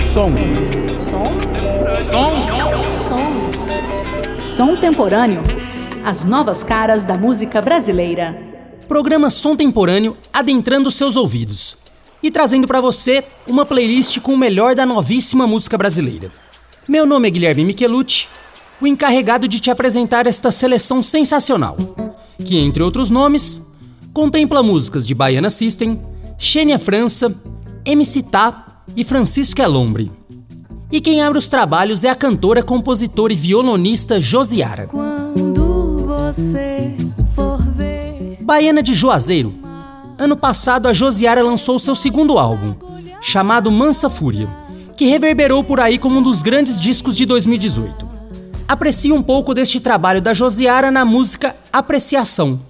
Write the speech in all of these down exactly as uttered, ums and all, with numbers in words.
Som. Som? Som. Som. Som temporâneo. As novas caras da música brasileira. Programa Som Temporâneo adentrando seus ouvidos e trazendo para você uma playlist com o melhor da novíssima música brasileira. Meu nome é Guilherme Michelucci, o encarregado de te apresentar esta seleção sensacional, que, entre outros nomes, contempla músicas de Baiana System, Xenia França, M C Tá e Francisco Elombre. E quem abre os trabalhos é a cantora, compositora e violonista Josiara. Quando você for ver... Baiana de Juazeiro. Ano passado a Josiara lançou seu segundo álbum, chamado Mansa Fúria, que reverberou por aí como um dos grandes discos de dois mil e dezoito. Aprecie um pouco deste trabalho da Josiara na música Apreciação.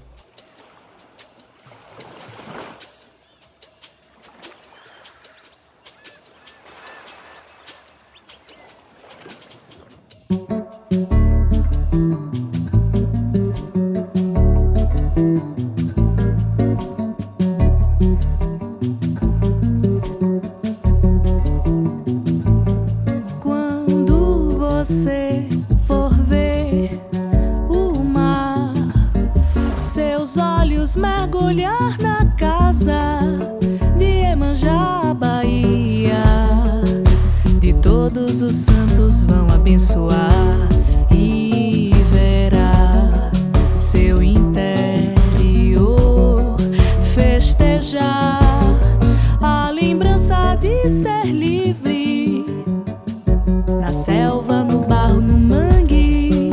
Quando você for ver o mar, seus olhos mergulhar na casa de Iemanjá, Bahia, de todos os santos vão abençoar e verá seu interior festejar a lembrança de ser livre na selva, no barro, no mangue.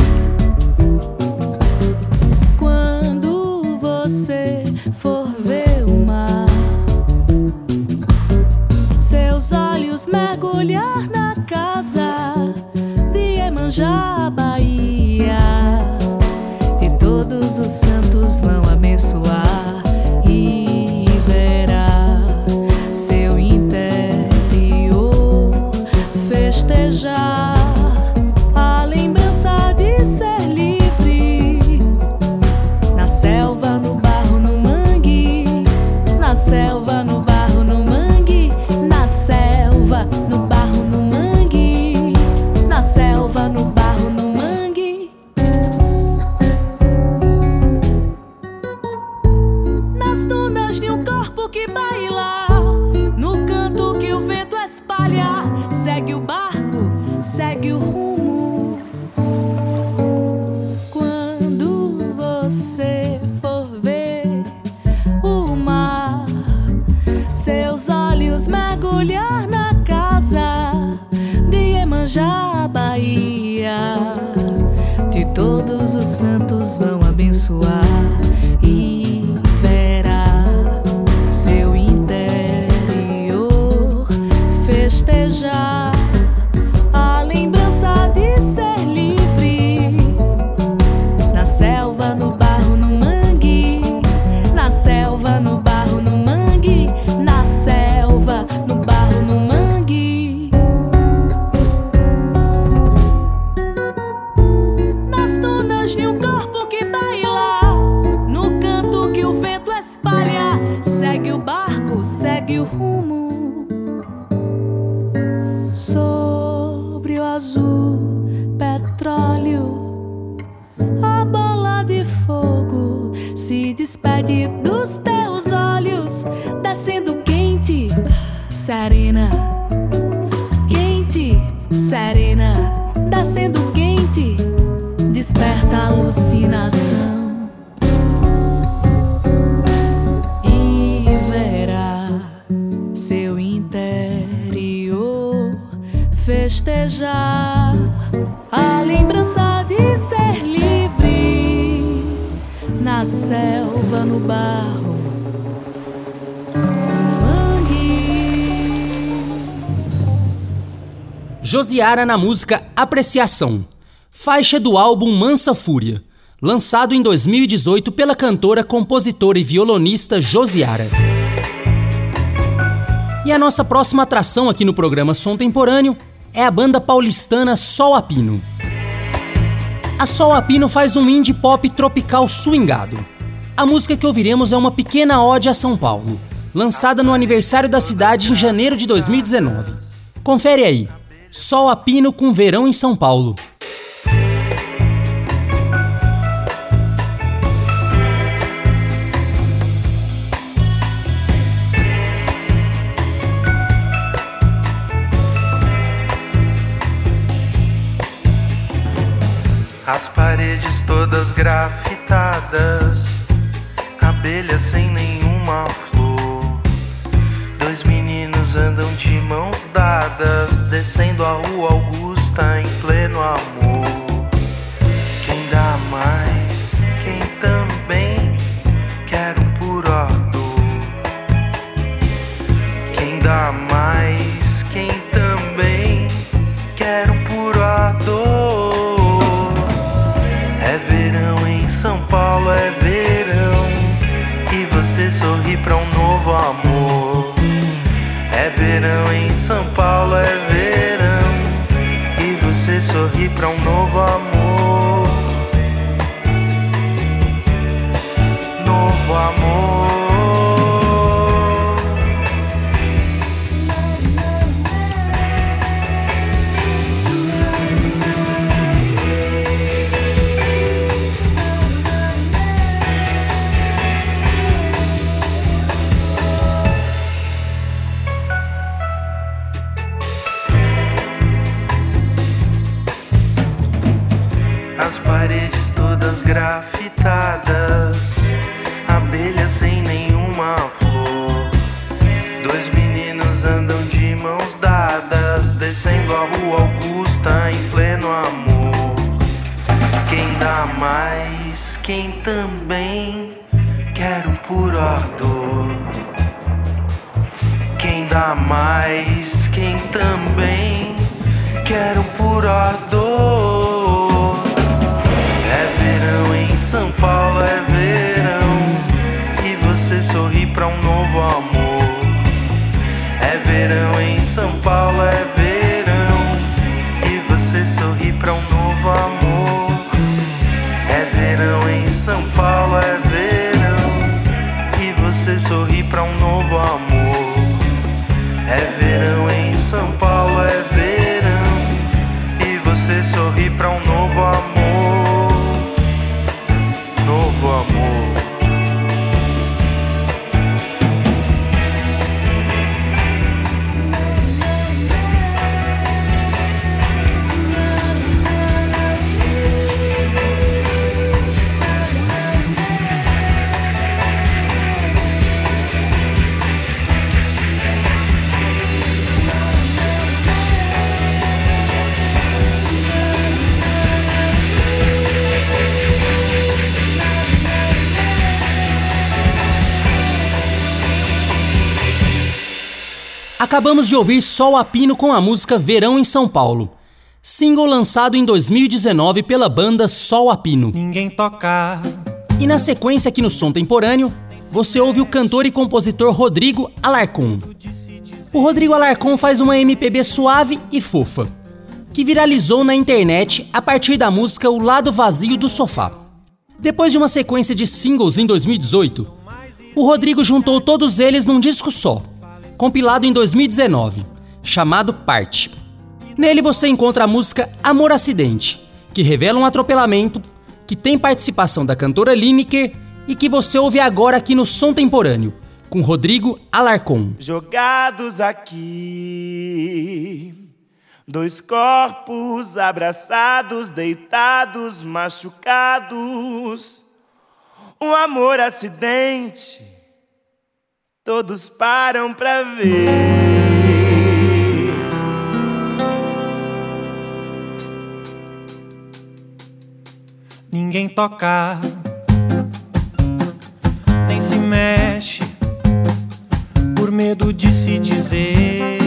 Quando você for ver o mar, seus olhos mergulhar na casa de Iemanjá, Bahia, de todos os santos vão abençoar e verá seu interior festejar a lembrança de ser livre na selva, no barro, no mangue, na selva, no barro, no mangue, na selva, no barro, no mangue, na selva, no barro, no mangue. Nas dunas de um corpo que baila, no canto que o vento espalha, segue o barco, segue o rumo. Quando você for ver o mar, seus olhos mergulhar na casa de Iemanjá, Bahia, de todos os santos vão abençoar e verá seu interior festejar a lembrança de ser livre na selva, no barro, no mangue, na selva, no barro, no mangue, na selva, no barro, no mangue. Nas dunas de um corpo que baila, no canto que o vento espalha, segue o barco, segue o rumo. Sobre o azul petróleo, a bola de fogo se despede dos teus olhos, descendo quente, serena, quente, serena, descendo quente, desperta a alucinação e verá seu interior festejar a lembrança de ser livre na selva, no barro, no mangue. Josiara na música Apreciação, faixa do álbum Mansa Fúria, lançado em dois mil e dezoito pela cantora, compositora e violonista Josiara. E a nossa próxima atração aqui no programa Som Temporâneo é a banda paulistana Sol a Pino. A Sol a Pino faz um indie pop tropical swingado. A música que ouviremos é uma pequena ode a São Paulo, lançada no aniversário da cidade em janeiro de dois mil e dezenove. Confere aí, Sol a Pino com Verão em São Paulo. As paredes todas grafitadas, abelhas sem nenhuma flor. Dois meninos andam de mãos dadas, descendo a rua Augusta em pleno amor. Quem dá mais, quem também quer um puro ardor. Quem dá mais, quem também quer um puro ardor. É verão em São Paulo, é verão, e você sorri pra um novo amor. É verão em São Paulo, é verão, e você sorri pra um novo amor. Novo amor. As paredes todas grafitadas, abelhas sem nenhuma flor. Dois meninos andam de mãos dadas, descendo a rua Augusta em pleno amor. Quem dá mais, quem também quer um puro ardor. Quem dá mais, quem também quer um puro ardor. É verão em São Paulo, é verão, e você sorri pra um novo amor. É verão em São Paulo, é verão, e você sorri pra um novo amor. É verão em São Paulo, é verão, e você sorri pra um novo amor. É verão em São Paulo, é verão, e você sorri pra um novo amor. Novo amor. Acabamos de ouvir Sol a Pino com a música Verão em São Paulo, single lançado em dois mil e dezenove pela banda Sol a Pino. Ninguém toca. E na sequência aqui no Som Temporâneo, você ouve o cantor e compositor Rodrigo Alarcon. O Rodrigo Alarcon faz uma M P B suave e fofa, que viralizou na internet a partir da música O Lado Vazio do Sofá. Depois de uma sequência de singles em dois mil e dezoito, o Rodrigo juntou todos eles num disco só, compilado em dois mil e dezenove, chamado Parte. Nele você encontra a música Amor Acidente, que revela um atropelamento, que tem participação da cantora Lineker e que você ouve agora aqui no Som Temporâneo, com Rodrigo Alarcon. Jogados aqui, dois corpos abraçados, deitados, machucados, um amor acidente, todos param pra ver. Ninguém toca, nem se mexe, por medo de se dizer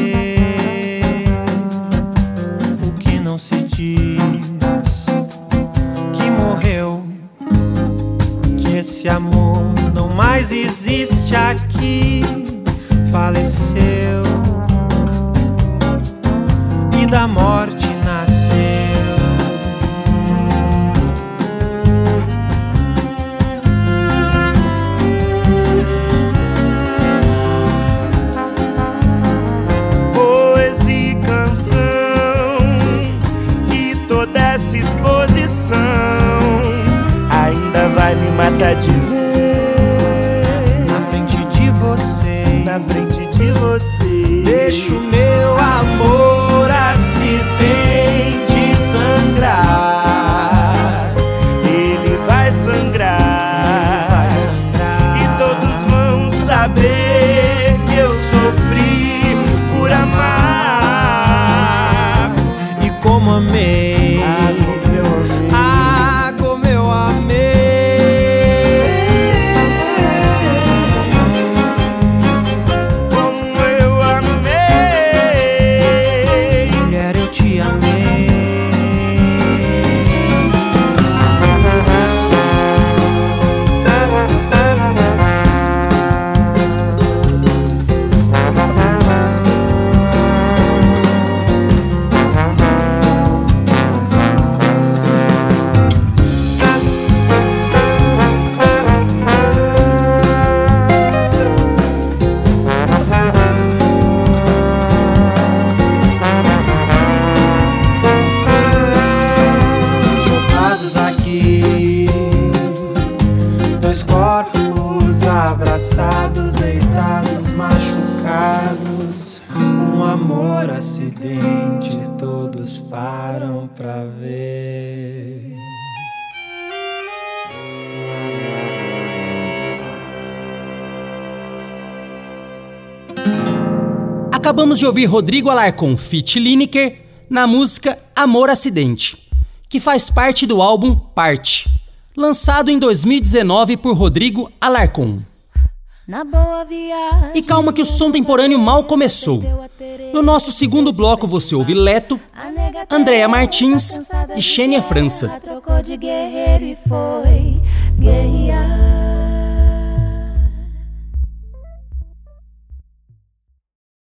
o que não se diz, que morreu, que esse amor não mais existe aqui, faleceu e da morte nasceu. Poesia até te ver na frente de você, na frente de você. Deixa o meu amor acidente sangrar. Ele vai sangrar, Ele vai sangrar. e todos vão saber que eu sofri por amar. E como amei, Ah, como eu amei. ah, como eu amei. Como eu amei. Mulher, eu te amei. Jogados aqui, dois corpos abraçados, deitados, machucados. Um amor acidente, todos param pra ver. Acabamos de ouvir Rodrigo Alarcon feat. Lineker na música Amor Acidente, que faz parte do álbum Parte, lançado em dois mil e dezenove por Rodrigo Alarcon. Na boa viagem, E calma que o som temporâneo mal começou. No nosso segundo bloco você ouve Leto, Andréa Martins e Xênia França. trocou de guerreiro e foi guerrear.